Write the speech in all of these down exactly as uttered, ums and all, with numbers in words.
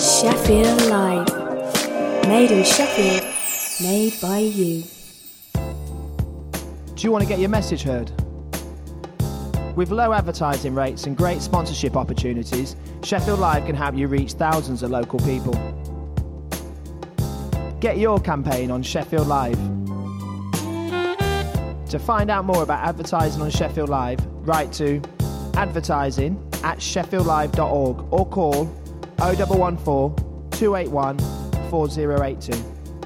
Sheffield Live. Made in Sheffield, made by you. Do you want to get your message heard? With low advertising rates and great sponsorship opportunities, Sheffield Live can help you reach thousands of local people. Get your campaign on Sheffield Live. To find out more about advertising on Sheffield Live, write to advertising at sheffield live dot org or call oh one one four, two eight one, four oh eight two.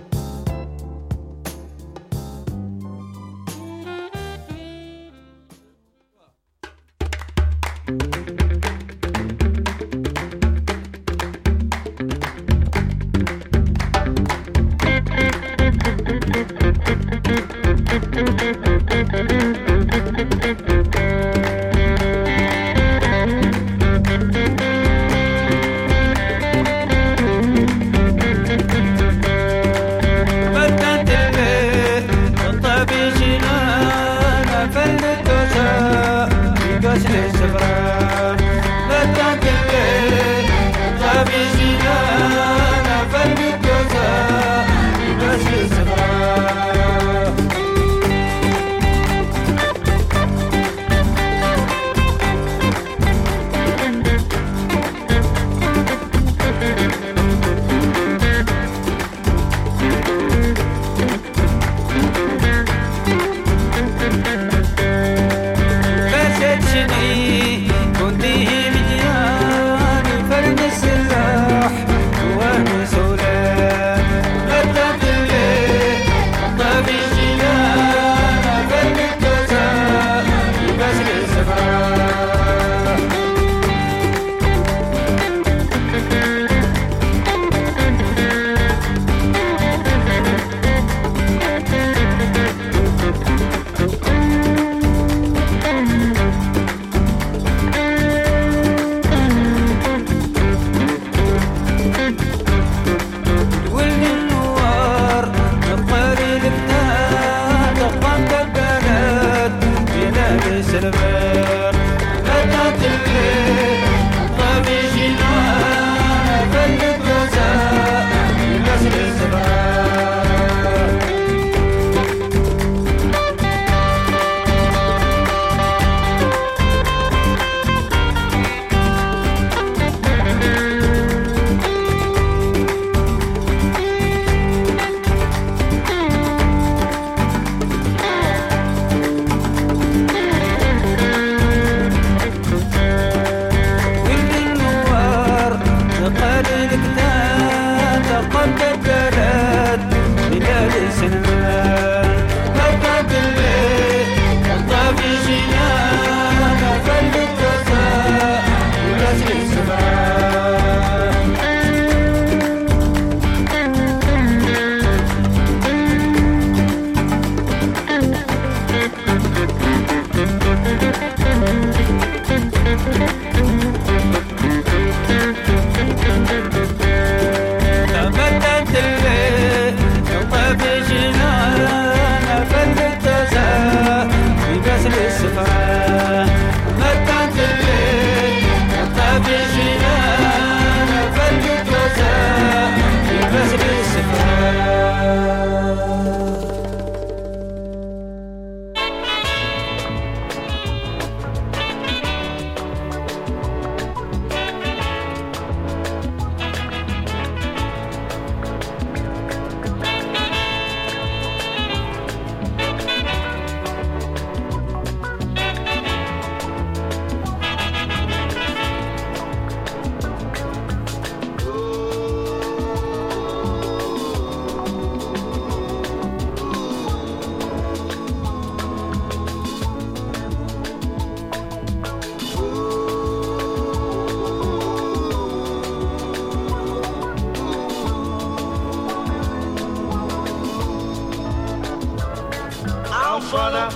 Father,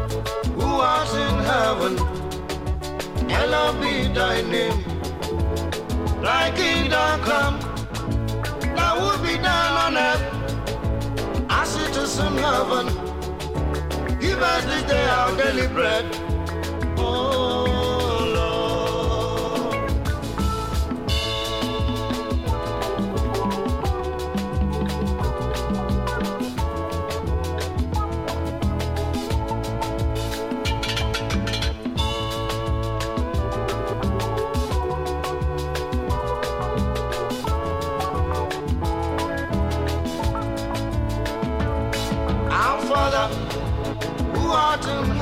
who art in heaven, hallowed be thy name. Thy kingdom come, thy will be done on earth as it is in heaven. Give us this day our daily bread. Oh Lord,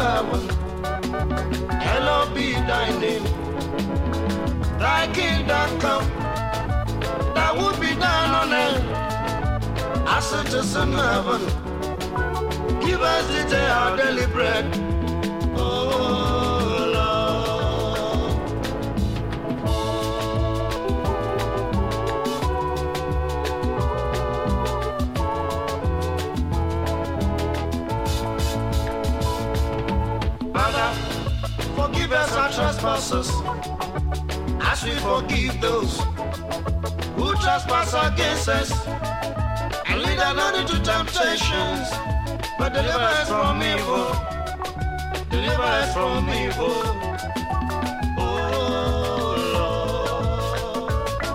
heaven, hallowed be thy name. Thy kingdom come, thy will be done on earth as it is in heaven. Give us this day our daily bread. Oh Lord. Father, forgive us our trespasses, as we forgive those who trespass against us. And lead us not into temptations, but deliver us from evil. Deliver us from evil. Oh Lord.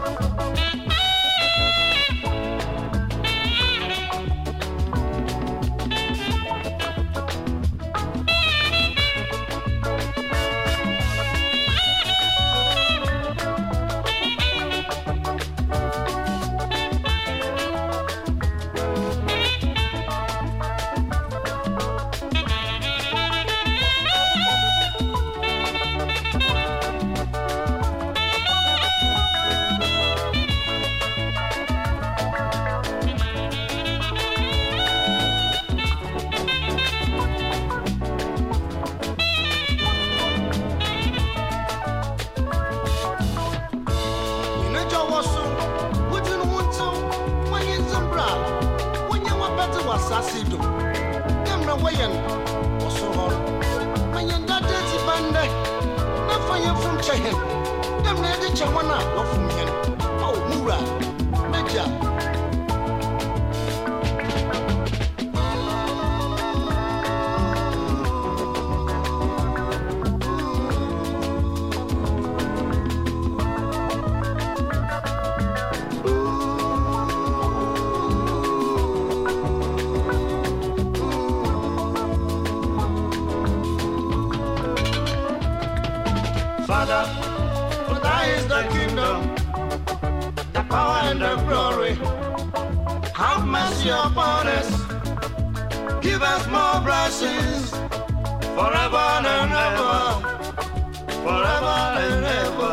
Father, for thy is the kingdom, the power and the glory. Have mercy upon us. Give us more blessings forever and ever, forever and ever.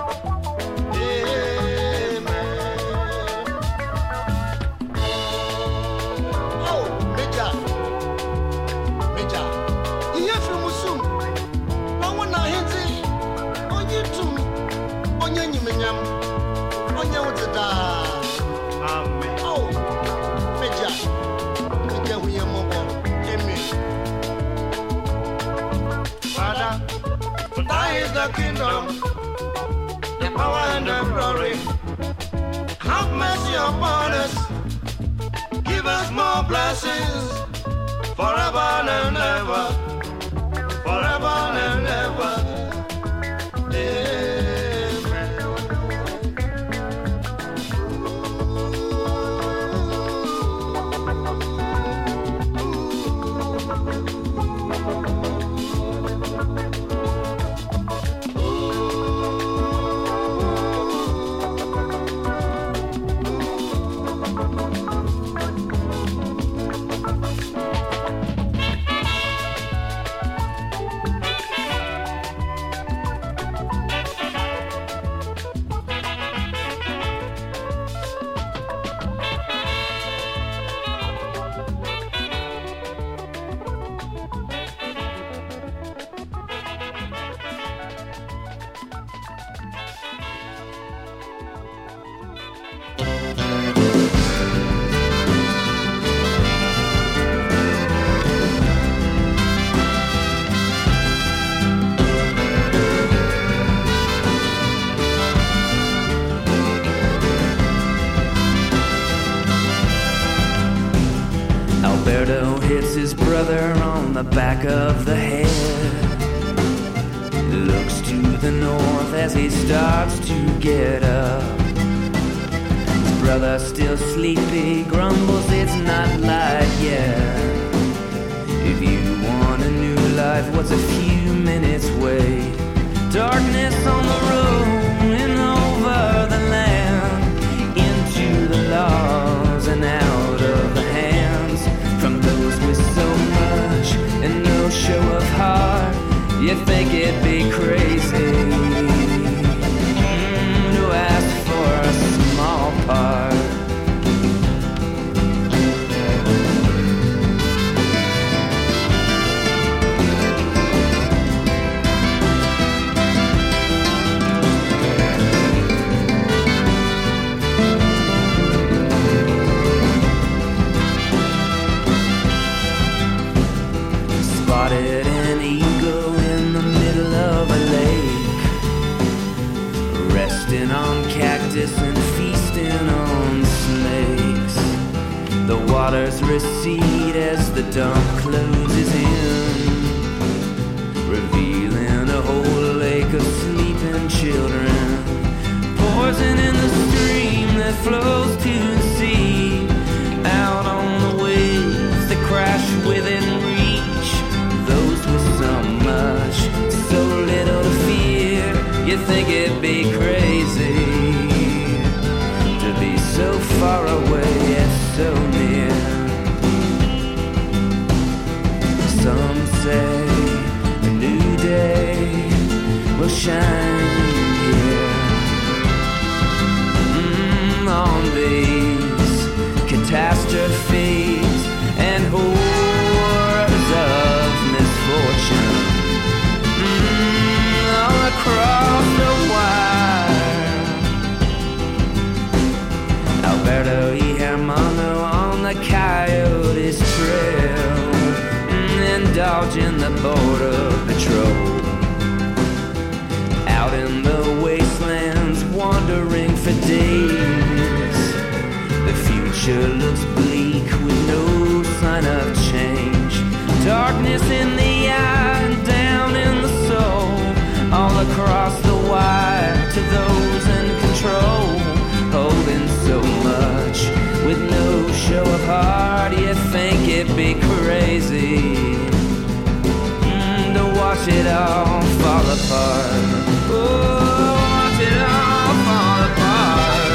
Amen. Oh, Major, Major, you hear from Musum? No one I hit it. On you too. On your nyam. On your water. Amen. Oh, Major, Major, we are mobile. Amen. Father, for thy is the kingdom, the power and the glory. Have mercy upon us. Give us more blessings forever and ever, forever and ever. Amen. Alberto hits his brother on the back of the head. Looks to the north as he starts to get up. His brother, still sleepy, grumbles it's not light yet. If you want a new life, what's a few minutes wait? Darkness on the road and over the land, into the laws and out of the hands from those with so much and no show of heart. Spotted an eagle in the middle of a lake, resting on cactus and feasting on snakes. The waters recede as the dawn closes in, revealing a whole lake of sleeping children. Poison in the stream that flows to the sea, out on the waves that crash within reach. Those with so much, so little to fear, you'd think it'd be crazy to be so far away yet so near. Some say a new day will shine here. Mm, on these catastrophes and horrors of misfortune, mm, all across the wire. Alberto E. Hermano on the Coyotes Trail, mm, indulging the border patrol. Out in the wastelands, wandering for days. The future looks bleak with no sign of change. Darkness in the eye and down in the soul, all across the wire to those in control, holding so much with no show of heart. You think it'd be crazy mm, to watch it all fall apart. Oh, watch it all fall apart.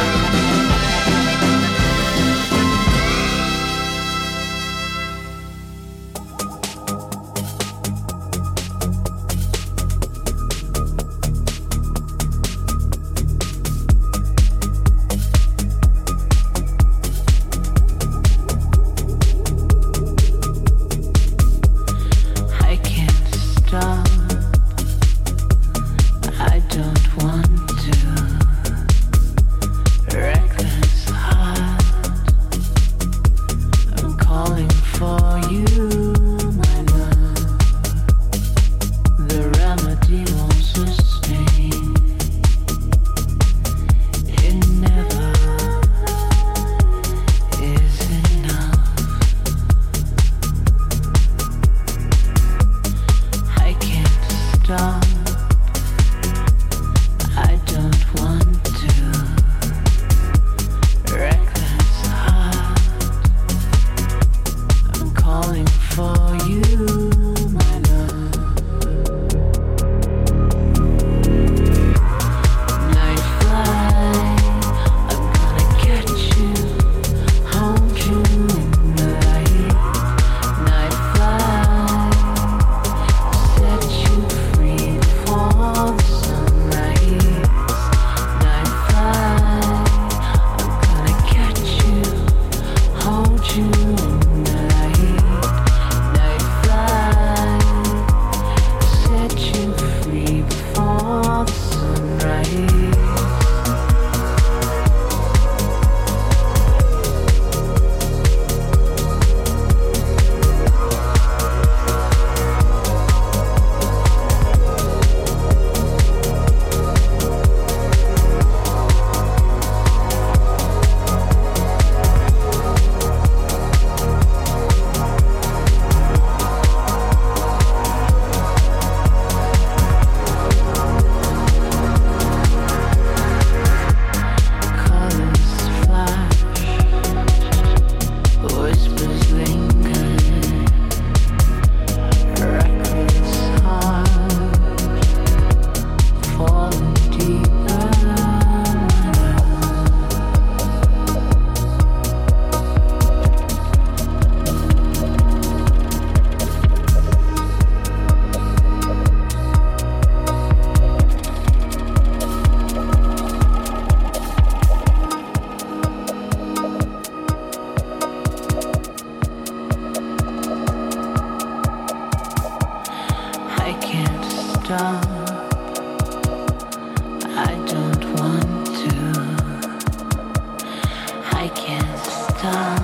I can't stop.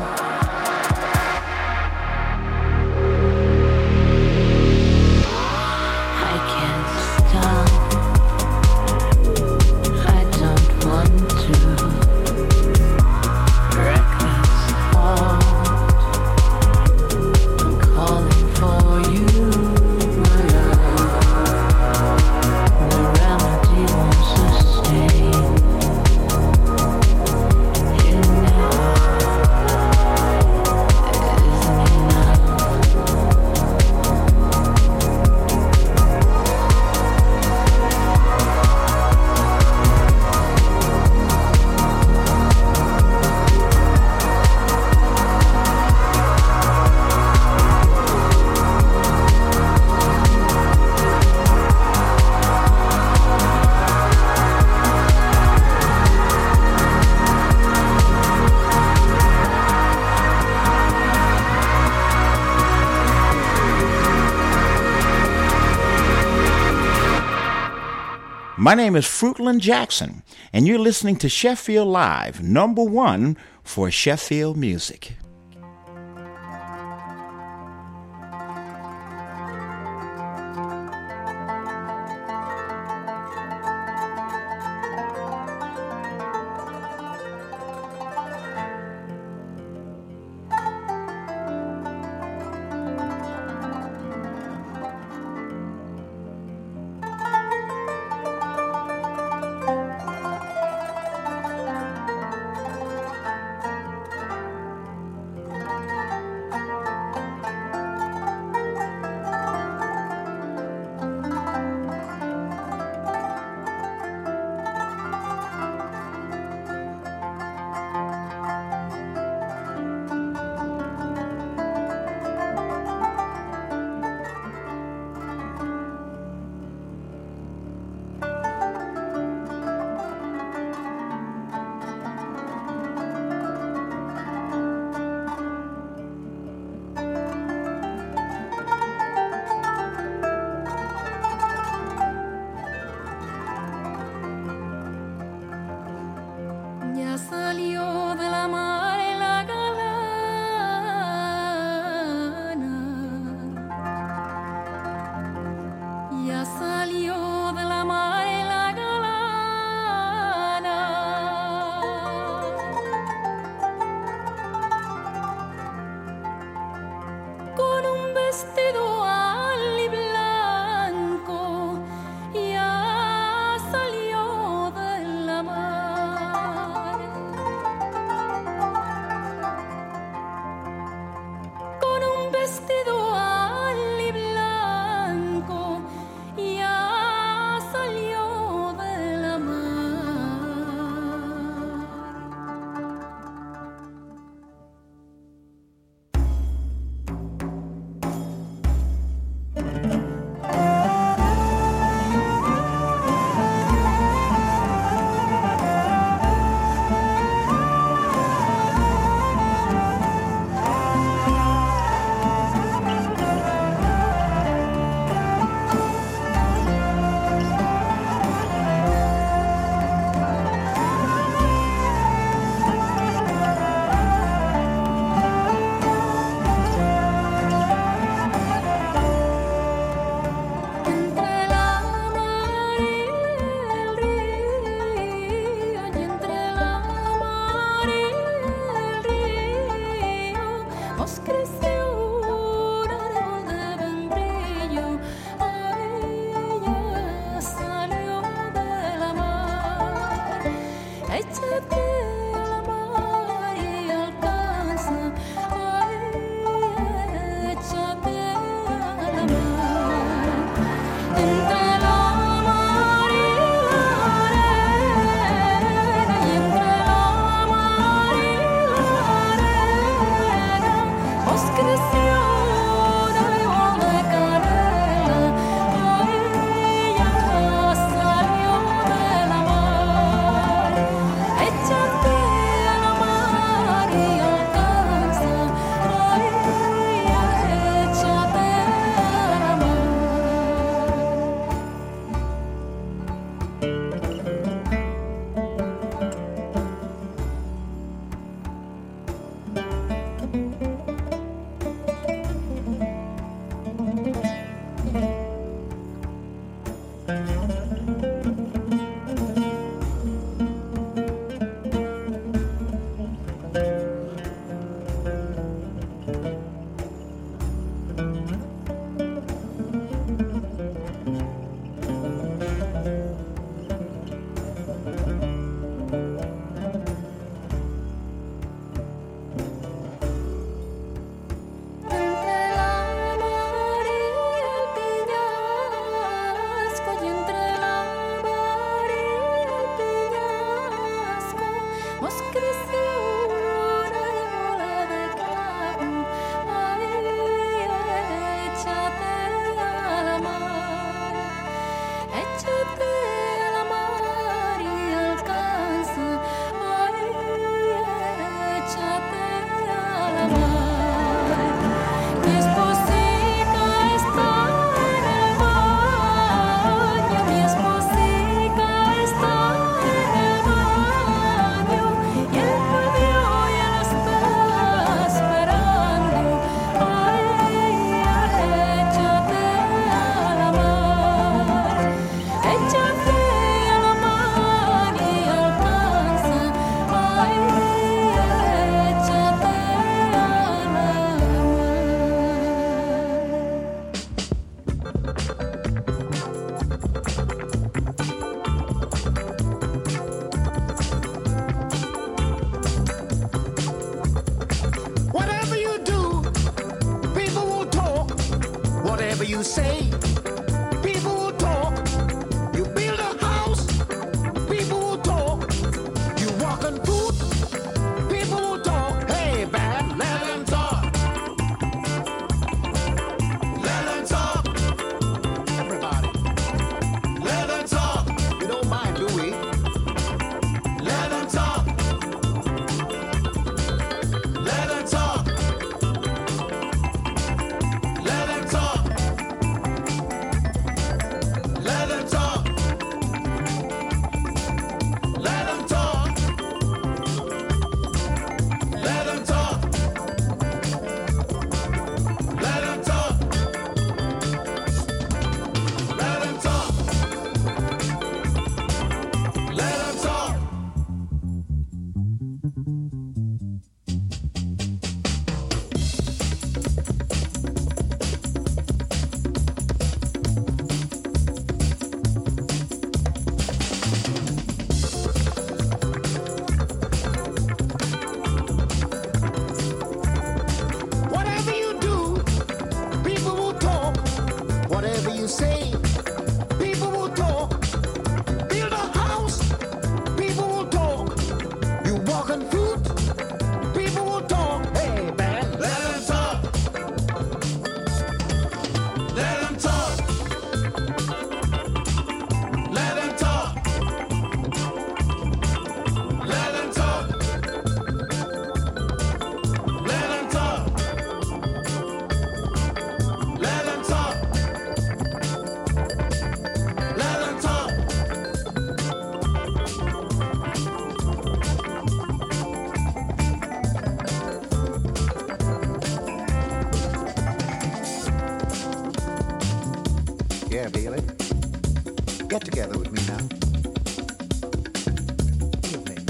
I can't stop. I don't want to. Reckless heart. I'm calling for you, my love. The remedy won't sustain. It never isn't enough. My name is Fruitland Jackson, and you're listening to Sheffield Live, number one for Sheffield music. you say, people will talk. You build a house, people will talk. You walk on foot, people will talk. Hey, man, let them talk. Let them talk. Everybody, let them talk. You don't mind, do we? Let them talk. Let them talk. Let them talk. Let them talk. Let them talk. Let them talk. Let them talk. Let them talk. Let them talk. Whatever you do, people will talk. Whatever you say, people will talk. Build a house, people will talk. You walk on foot, people will talk. Hey, man, let them talk. Let them talk. Let them talk. Let them talk. Let them talk. Let them talk. Let them talk. Yeah, Bailey. Get together with me now. Evening.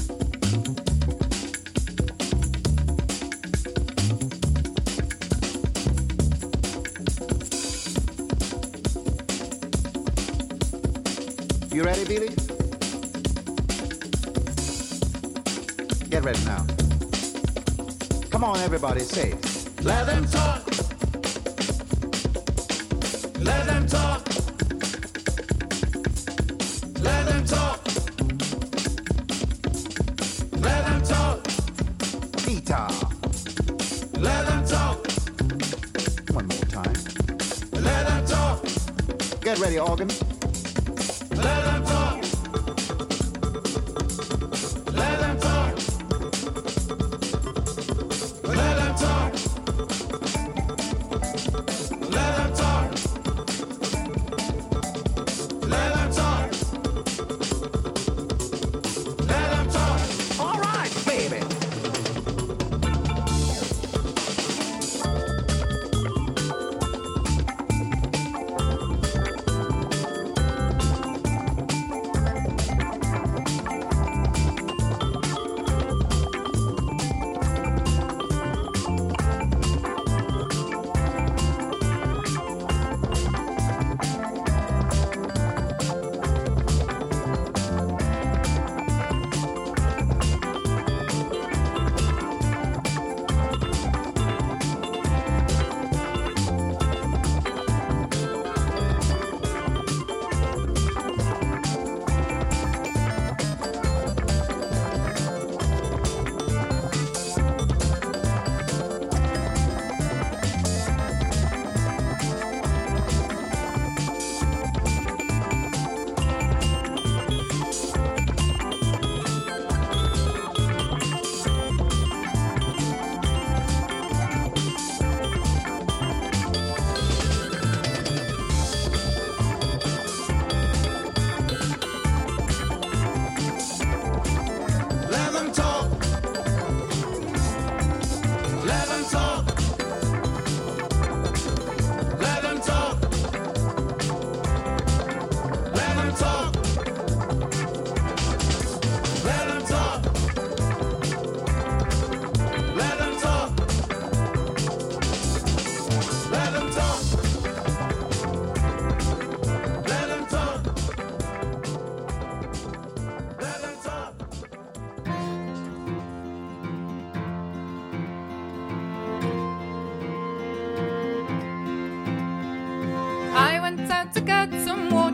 You ready, Billy? Get ready now. Come on, everybody, say it. Let them talk. Let them talk. Let them talk. Let them talk. Peter. Let them talk. One more time. Let them talk. Get ready, organ. Let them talk. Let them talk. Let them talk. Let them talk. Let them talk. Let them talk. All right, baby.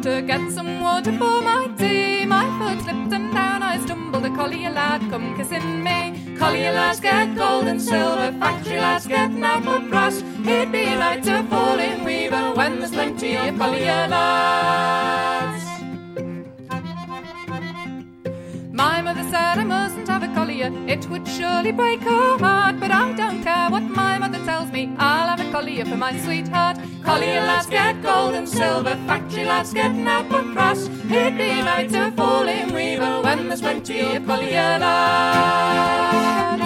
to get some water for my tea. My foot slipped and down I stumbled. A collier lad come kissing me. Collier lads get gold and silver, factory lads get apple brass. He'd be right to fall in weaver when there's plenty of collier lads. My mother said I mustn't have a collier, it would surely break her heart. But I don't care what my mother tells me, I'll have a collier for my sweetheart. Collier lads get gold and silver, factory lads get apple brass. He'd be right to fall in weaver when there's plenty of collier lads.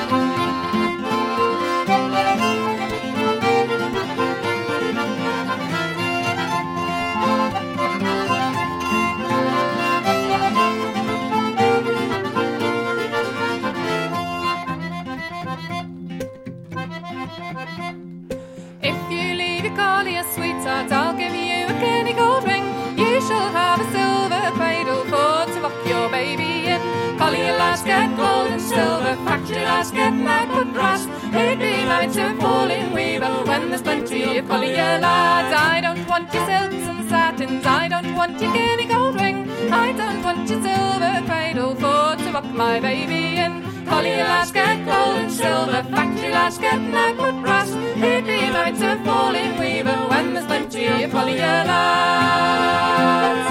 Sweetheart, I'll give you a guinea gold ring. You shall have a silver cradle for to rock your baby in. Collier lads get gold and silver, factory lads get apple brass. He'd be right to fall in weaver when there's plenty of collier lads. I don't want your silks and satins, I don't want your guinea gold ring. I don't want your silver cradle for to rock my baby in. Collier lads get gold and silver, factory lads get apple brass. He'd be right to fall in weaver when there's plenty of collier lads.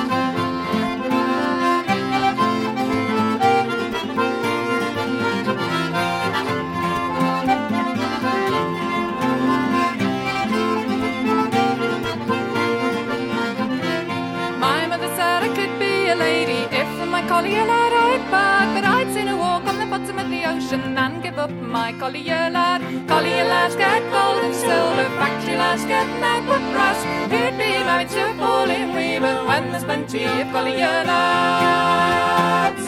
My mother said I could be a lady if my collier lad I'd bag, but I'd sooner walk on the bottom of the ocean and give up my collier lad. Collier lads get gold and silver, factory lads get apple brass. He'd be right to fall in weaver when there's plenty of collier lads.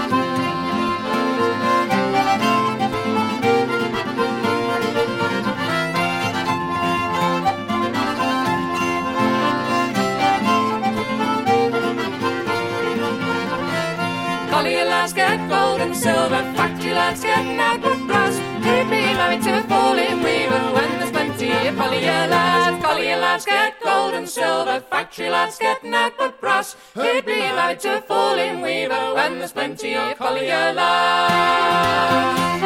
Collier lads get gold and silver, factory lads get apple brass. He'd be married to a falling weaver when there's plenty of collier lads. Collier lads get gold and silver, factory lads get apple brass. He'd be married to a falling weaver when there's plenty of collier lads.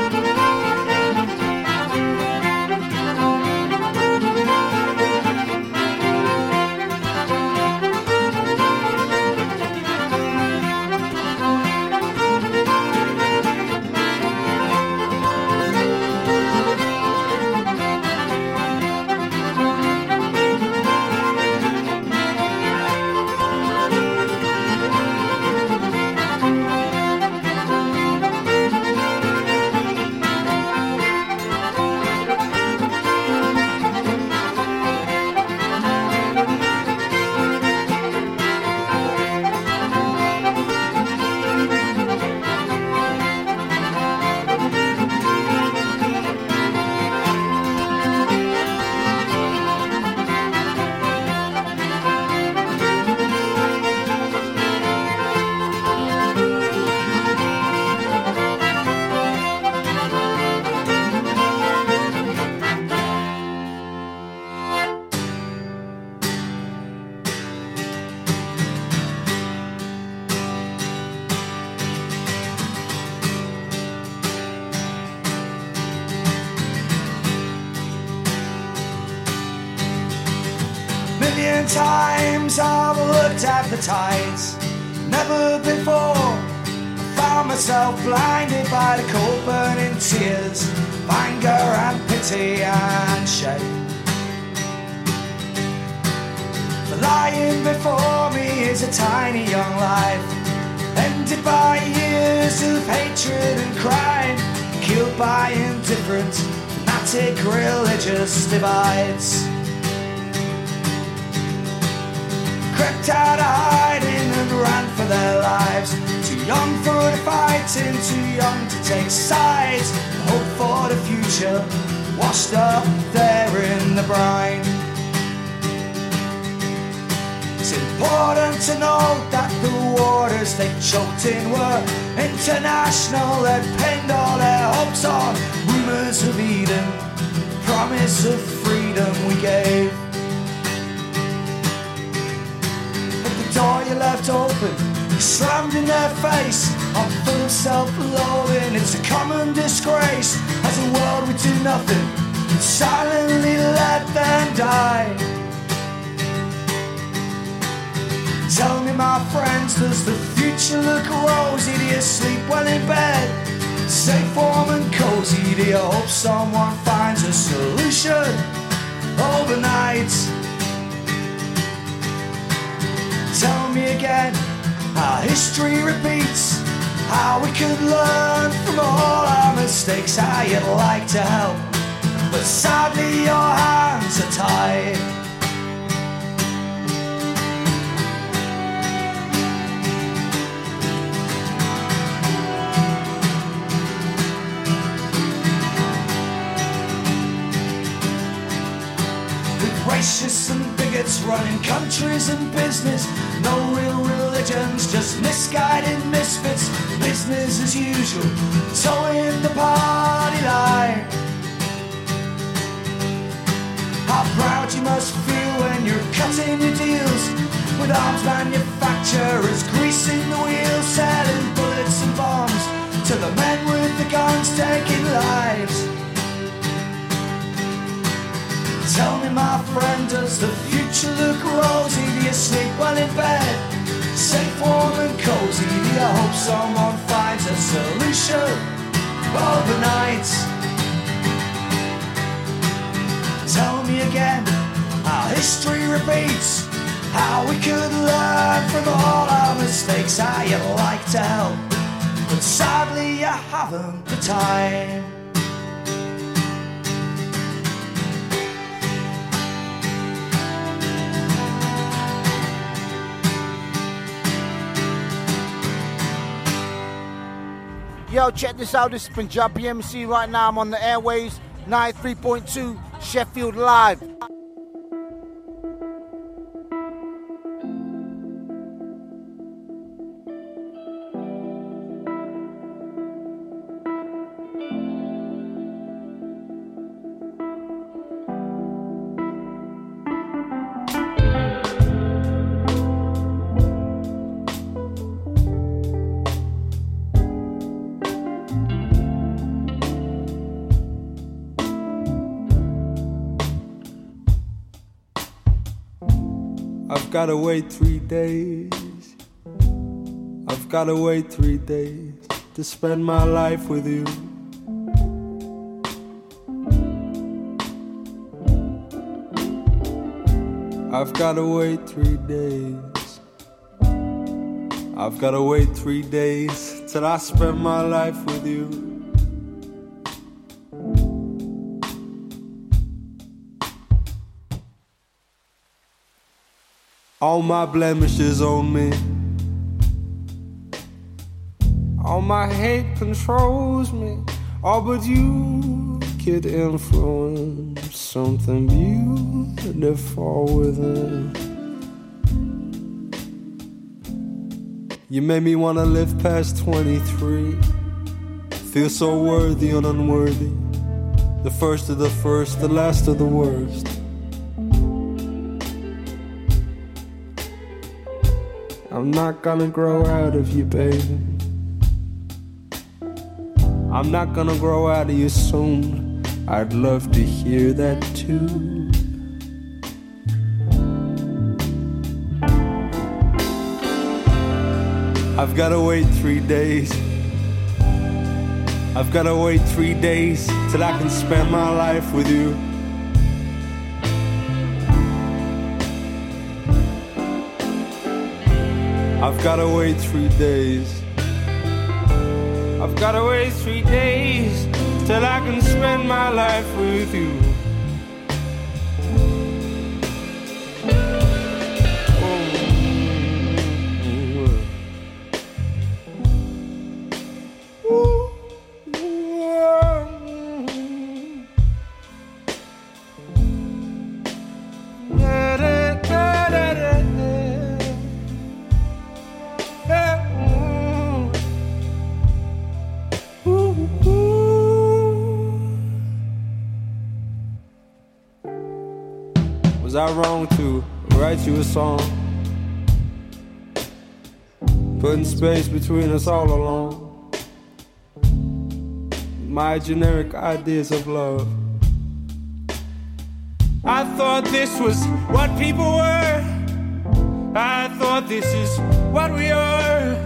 Times I've looked at the tides, never before found myself blinded by the cold burning tears of anger and pity and shame. The lying before me is a tiny young life, ended by years of hatred and crime, killed by indifferent, fanatic religious divides. Crept out of hiding and ran for their lives. Too young for the fighting, too young to take sides. Hope for the future, washed up there in the brine. It's important to know that the waters they choked in were international. They pinned all their hopes on rumors of Eden, the promise of freedom we gave. door you left open, slammed in their face. I'm full of self-loathing, it's a common disgrace. As a world we do nothing, silently let them die. Tell me, my friends, does the future look rosy? Do you sleep well in bed, safe, warm and cozy? Do you hope someone finds a solution overnight? Tell me again how history repeats, how we could learn from all our mistakes, how you'd like to help, but sadly your hands are tied. Racists and bigots running countries and business, no real religions, just misguided misfits. Business as usual, towing the party line. How proud you must feel when you're cutting your deals with arms manufacturers, greasing the wheels, selling bullets and bombs to the men with the guns taking lives. Tell me, my friend, does the future look rosy? Do you sleep well in bed, safe, warm and cozy? Do you hope someone finds a solution overnight? Tell me again how history repeats, how we could learn from all our mistakes, how you'd like to help, but sadly you haven't the time. Yo, check this out. This is Punjabi M C. Right now I'm on the airwaves, ninety-three point two Sheffield Live. I've gotta wait three days. I've gotta wait three days to spend my life with you. I've gotta wait three days. I've gotta wait three days till I spend my life with you. All my blemishes on me, all my hate controls me. All but you could influence something beautiful within. You made me wanna live past twenty-three, feel so worthy and unworthy, the first of the first, the last of the worst. I'm not gonna grow out of you, baby. I'm not gonna grow out of you soon. I'd love to hear that too. I've gotta wait three days. I've gotta wait three days till I can spend my life with you. I've gotta wait three days. I've gotta wait three days till I can spend my life with you. Was I wrong to write you a song putting space between us all along. My generic ideas of love. I thought this was what people were. I thought this is what we are.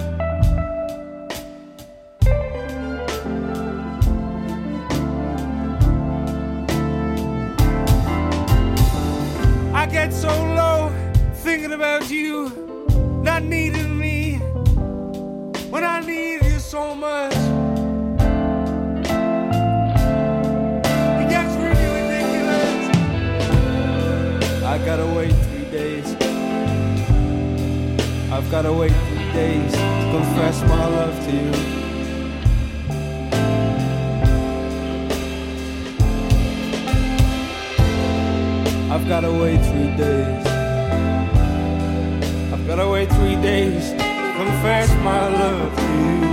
I get so low thinking about you, not needing me when I need you so much. It gets really ridiculous. I gotta wait three days. I've gotta wait three days to confess my love to you. I've gotta wait three days. I've gotta wait three days to confess my love to you.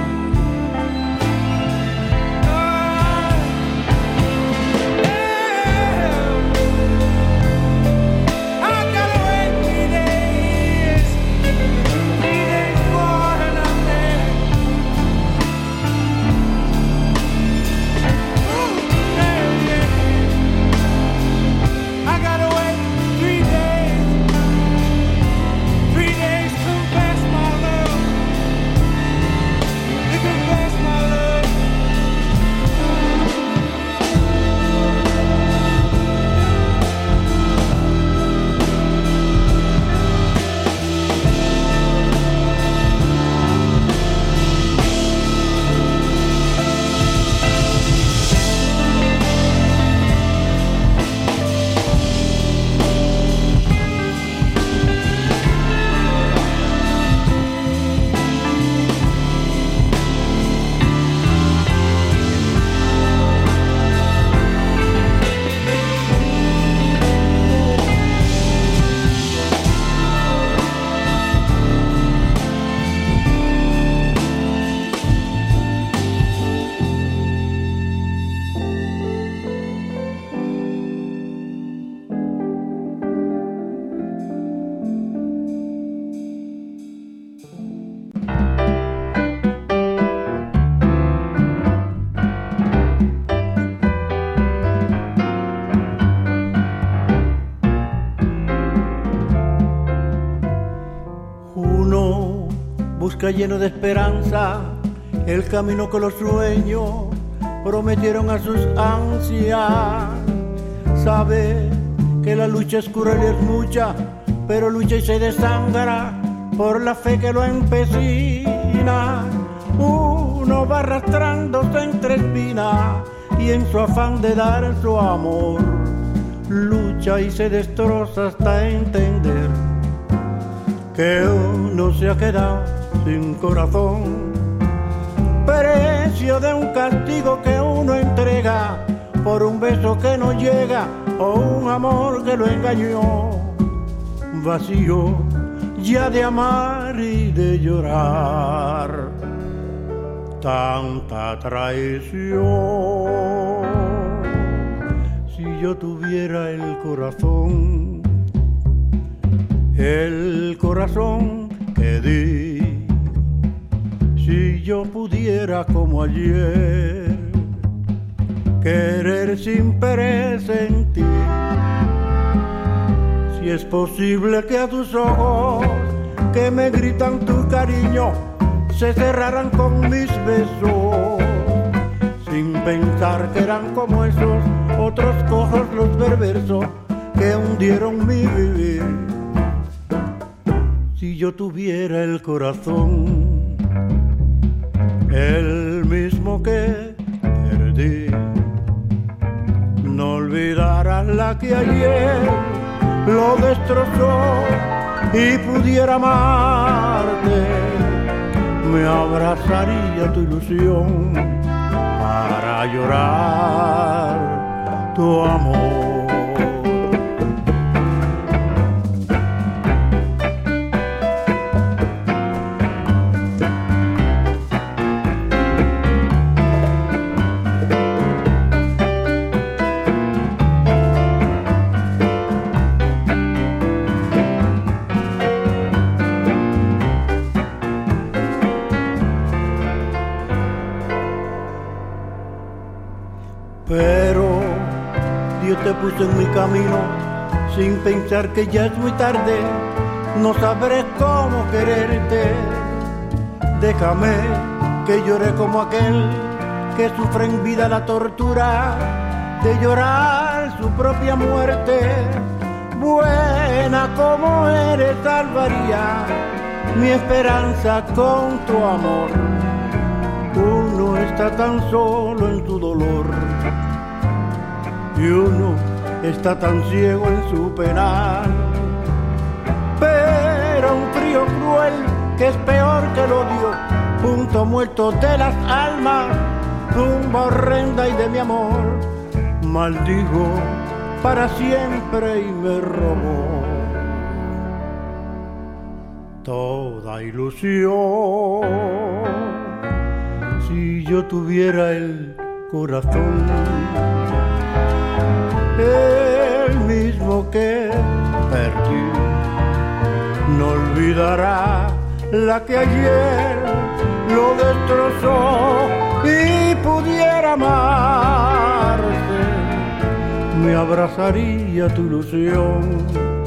Lleno de esperanza, el camino que los sueños prometieron a sus ansias. Sabe que la lucha es cruel y es mucha, pero lucha y se desangra por la fe que lo empecina. Uno va arrastrándose entre espinas y en su afán de dar su amor lucha y se destroza hasta entender que uno se ha quedado sin corazón, precio de un castigo que uno entrega por un beso que no llega o un amor que lo engañó, vacío ya de amar y de llorar, tanta traición. Si yo tuviera el corazón, el corazón que di, si yo pudiera como ayer querer sin presentir, si es posible que a tus ojos que me gritan tu cariño se cerraran con mis besos, sin pensar que eran como esos otros ojos los perversos que hundieron mi vivir. Si yo tuviera el corazón, el mismo que perdí, no olvidarás la que ayer lo destrozó y pudiera amarte, me abrazaría tu ilusión para llorar tu amor. Pero Dios te puso en mi camino sin pensar que ya es muy tarde. No sabré cómo quererte. Déjame que llore como aquel que sufre en vida la tortura de llorar su propia muerte. Buena como eres, salvaría mi esperanza con tu amor. Uno está tan solo en su dolor y uno está tan ciego en su penal. Pero un frío cruel que es peor que el odio, punto muerto de las almas, tumba horrenda y de mi amor, maldigo para siempre y me robó toda ilusión. Si yo tuviera el corazón, el mismo que perdí, no olvidará la que ayer lo destrozó. Y pudiera amarte, me abrazaría tu ilusión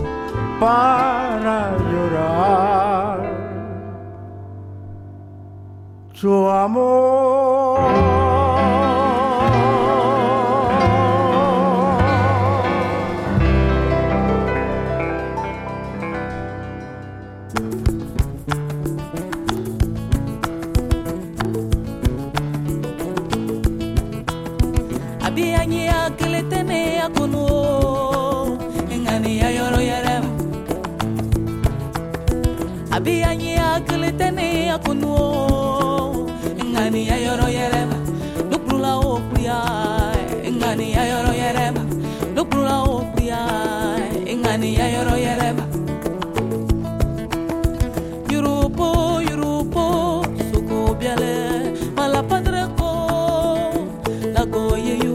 para llorar su amor. Abianya que le tenía con uno en anilla yoro yarem. Abianya que le tenía con uno en anilla yoro yarem. No prula opria en anilla yoro yarem. No prula opria en anilla yoro yarem. Yurupo yurupo suko biale mala padre ko la goye yu.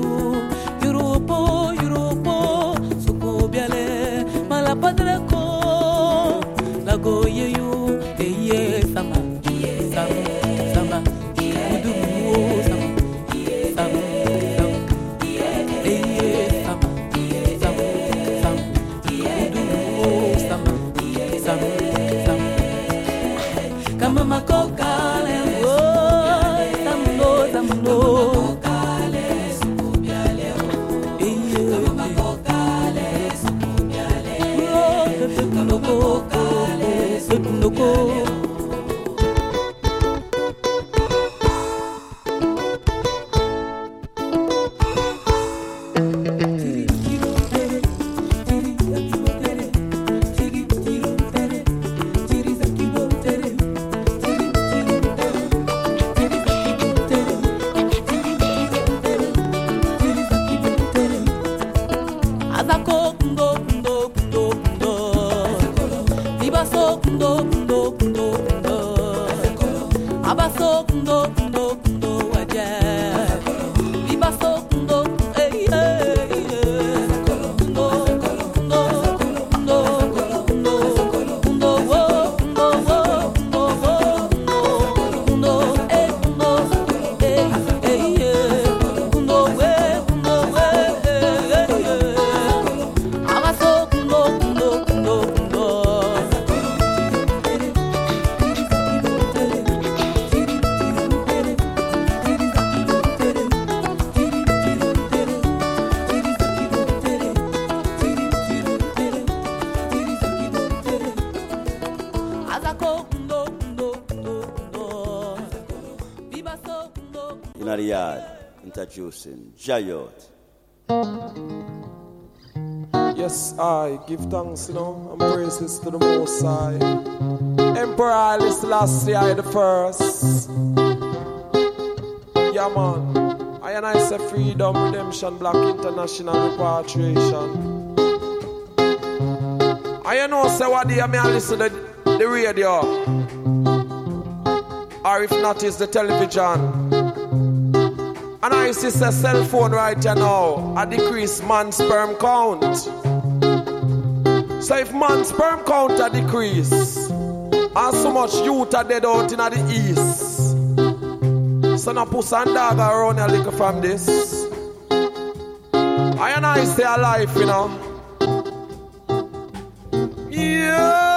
Padre ko la goye yu eye sama sama sama udu sama sama sama eye sama sama sama udu sama sama sama kama makoka le o samno samno Introducing Jayot. Yes, I give thanks, you know, and praises to the Most High. Emperor Haile Selassie I the first. Yeah, man. I and I say freedom, redemption, black international repatriation. I know say what day I may listen to the radio, or if not, it's the television. And I see a cell phone right here now, I decrease man's sperm count. So if man's sperm count a decrease, and so much youth are dead out in the east, so now puss and dog around a little from this. I and I stay alive, you know. Yeah.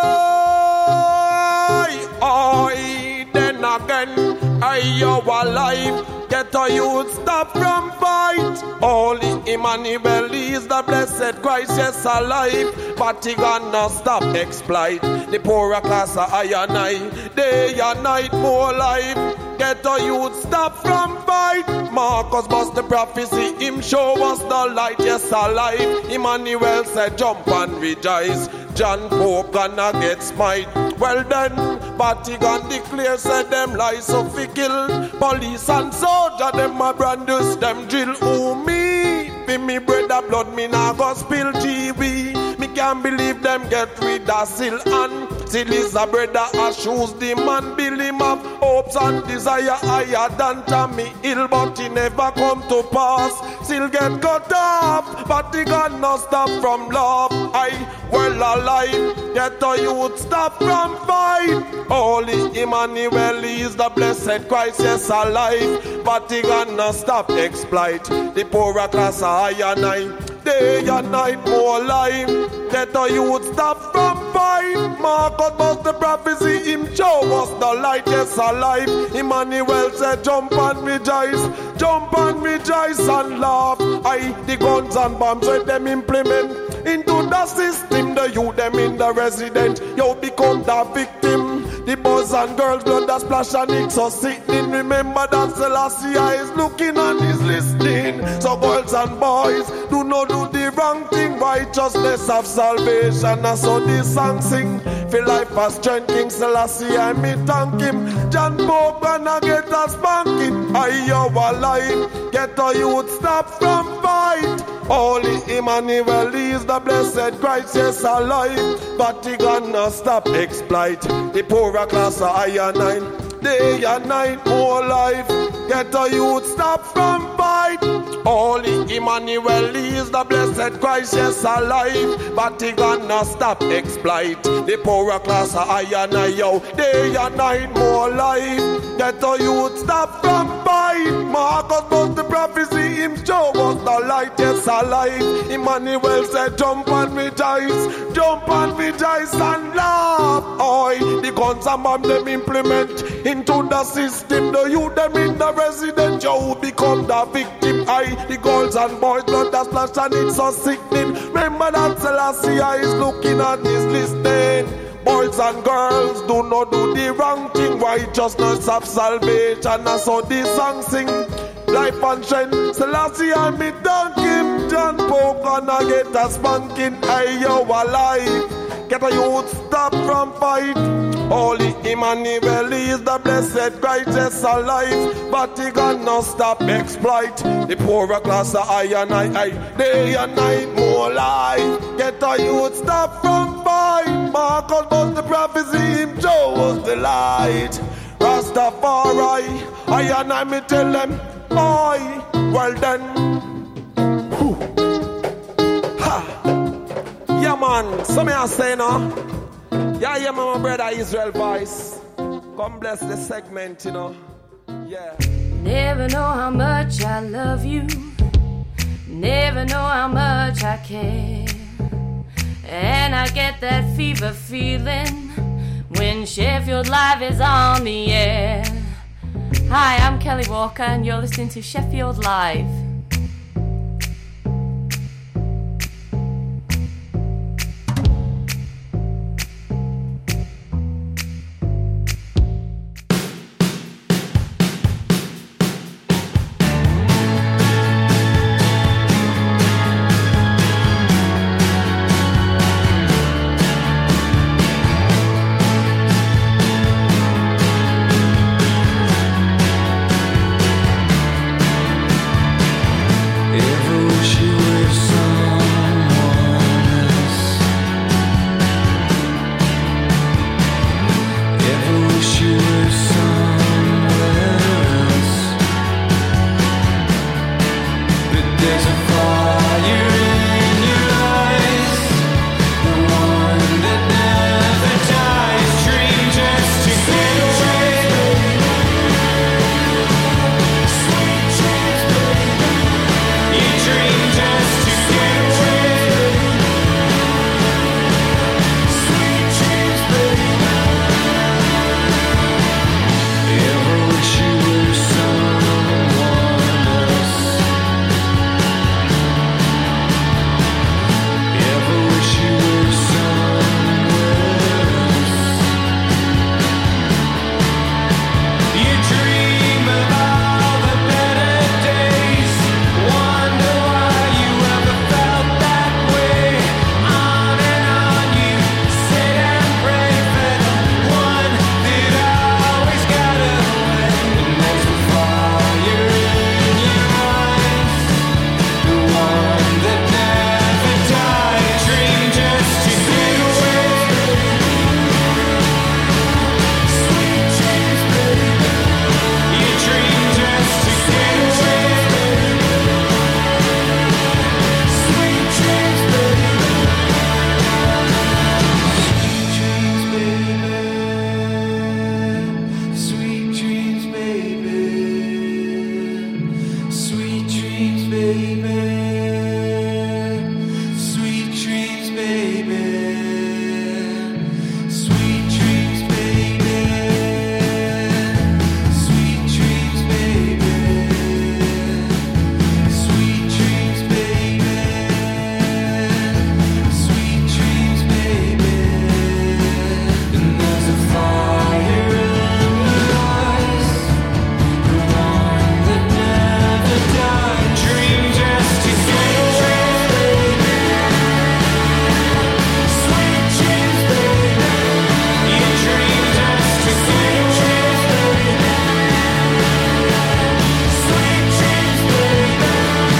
Oh, then again, I you alive. Get a youth stop from fight. Only Emmanuel is the blessed Christ, yes alive. But he gonna stop exploit the poorer class of I and I. Day and night more life. Get a youth stop from fight. Marcus bust the prophecy, him show us the light, yes alive. Emmanuel said jump and rejoice. John Pope gonna get smite. Well then, but he gonna declare said them lies so fi kill. Police and soldier them a brandus them drill. Who me? Fi me brother blood me nah go spill G V. Me can't believe them get rid of Sil and Sil is a brother a shoes the man build him up hopes and desire higher than Tommy Hill, but he never come to pass. Sil get cut off, but he got no stop from love. I well alive, get a youth stop from fight. Holy Emmanuel is the blessed Christ, yes alive. But he gonna stop exploit the poorer class I and I. Day and night more life. Get a youth stop from fight. Marcus bust the prophecy, him show us the light, yes alive. Emmanuel said jump and rejoice. Jump and rejoice and laugh. I the guns and bombs let them implement into the system. The youth them in the resident, you become the victim. The boys and girls blood that splash and it's so sickening. Remember that Selassie is looking and is listening. So girls and boys, do not do the wrong thing. Righteousness of salvation, and so this song sing. Feel life as strength, King Selassie, I me thank him. John Pope gonna get a spanking. I you alive, get a youth stop from fight. Holy Emmanuel is the blessed Christ, yes alive. But he gonna stop exploit the poorer class of I and I. Day and night more life. Get a youth stop from fight. Holy Emmanuel is the blessed Christ, yes alive. But he gonna stop exploit the poorer class of I and I. Yo, day and night more life. Get a youth stop from fight. Marcus bust the prophecy, him show us the light, yes alive. Emmanuel said jump and rejoice. Jump and rejoice and laugh. Oi, the guns and bomb them implement into the system. The youth them in the resident, you become the victim. I, the girls and boys, blood that splash and it's so sickening. Remember that Selassie is looking and is listening. Boys and girls, do not do the wrong thing. Righteousness of salvation, and so this song sing. Life and strength, Selassie and me thank him. John Pope gonna get a spanking. I you alive, get a youth stop from fight. Holy Emmanuel is the blessed Christ, yes alive. But he gonna stop exploit the poorer class of I and I, I. Day and night more life. Get a youth stop from fight. Marcus bust the prophecy, him show us the light. Rastafari, I and I me tell them, boy, well then. Whew. Ha. Yeah man, so me I say now. Yeah, yeah, my brother Israel voice. Come bless the segment, you know. Yeah. Never know how much I love you. Never know how much I care. And I get that fever feeling when Sheffield Live is on the air. Hi, I'm Kelly Walker and you're listening to Sheffield Live. baby. Sweet dreams, baby. Sweet dreams, baby. Sweet dreams, baby. Sweet dreams, baby. Sweet dreams, baby. And there's a fire in your eyes, the one that never died. Dream just to sweet dreams, baby. Sweet dreams, baby. You dream just to sweet dreams, baby. Sweet dreams, baby.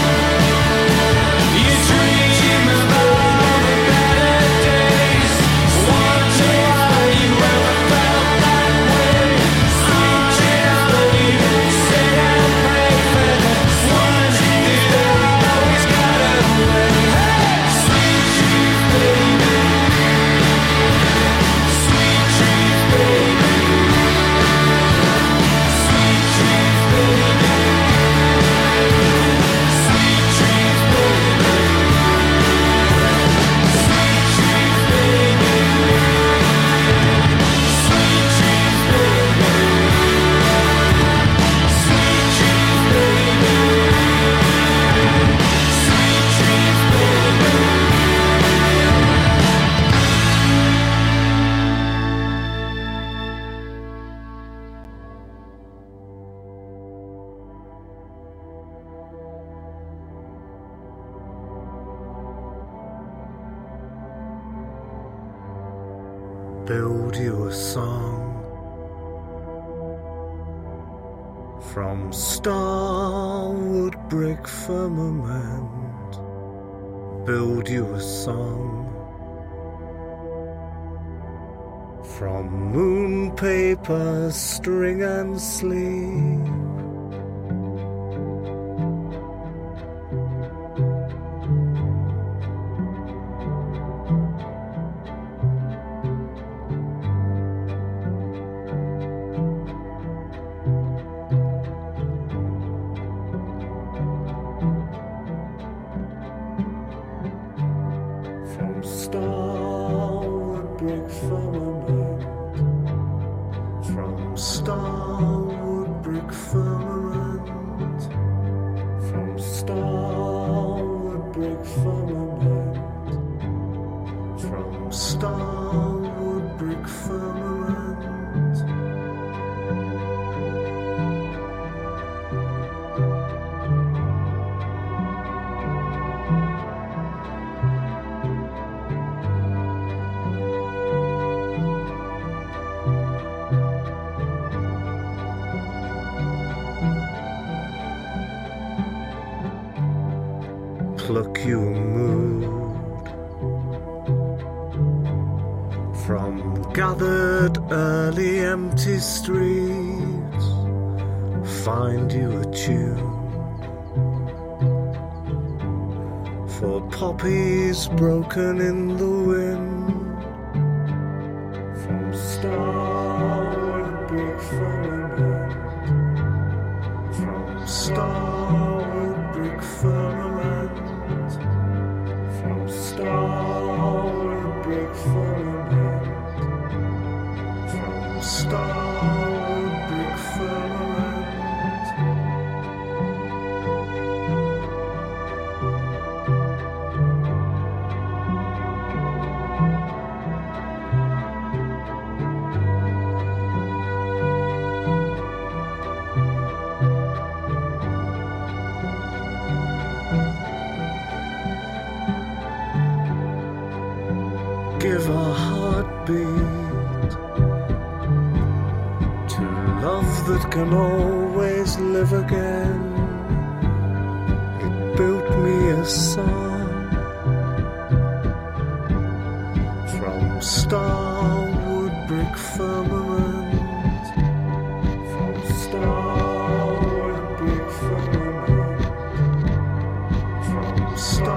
You dream about the better days. Wonder why you ever felt that way. Sweet dreams, baby. Sit and pray for the ones that always got away. Sweet dreams, baby. Sweet dreams, baby. Sweet dreams, baby. Sweet dreams, baby. Sweet dreams, baby. Sweet dreams, baby. Sweet dreams, baby. Sweet dreams, baby. Build you a song from starwood brick firmament. Build you a song from moon paper, string and sleeve. From starwood brick firmament, from starwood brick firmament, from starwood brick firmament, from starwood brick firmament. Pluck you a mood from gathered early empty streets. Find you a tune for poppies broken in the wind. From starwood brick firmament, from starwood brick firmament, from starwood brick firmament, from starwood brick firmament. Give a heartbeat to love that can always live again. It built me a song from starwood brick firmament, from starwood brick firmament, from starwood